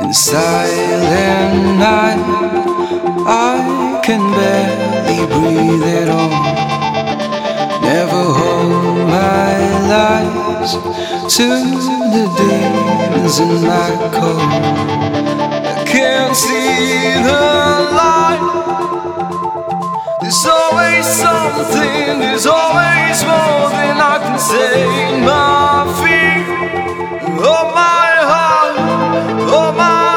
Silent night, I can barely breathe at all. Never hold my lies to the demons in my core. I can't see the light. There's always something, there's always more than I can say. My feet, oh my heart, oh my heart.